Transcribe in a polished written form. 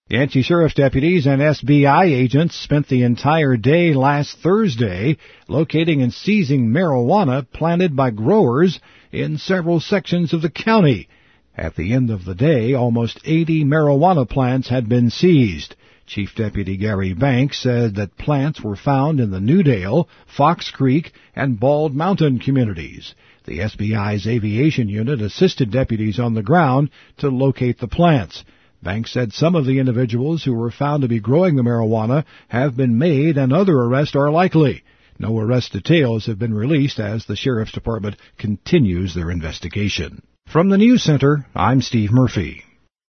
Anti-sheriff deputies and SBI agents spent the entire day last Thursday locating and seizing marijuana planted by growers in several sections of the county. At the end of the day, almost 80 marijuana plants had been seized. Chief Deputy Gary Banks said that plants were found in the Newdale, Fox Creek, and Bald Mountain communities. The SBI's aviation unit assisted deputies on the ground to locate the plants. Banks said some of the individuals who were found to be growing the marijuana have been made and other arrests are likely. No arrest details have been released as the Sheriff's Department continues their investigation. From the News Center, I'm Steve Murphy.